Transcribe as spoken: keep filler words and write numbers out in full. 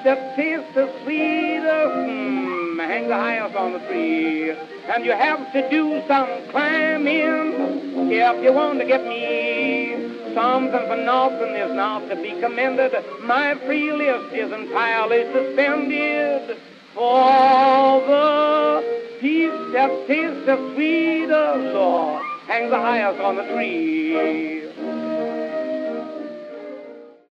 that tastes the sweetest, mm, hang the highest on the tree. And you have to do some climbing if you want to get me. Something for nothing is not to be commended. My free list is entirely suspended for the piece that tastes the sweetest, Lord, hang the highest on the tree.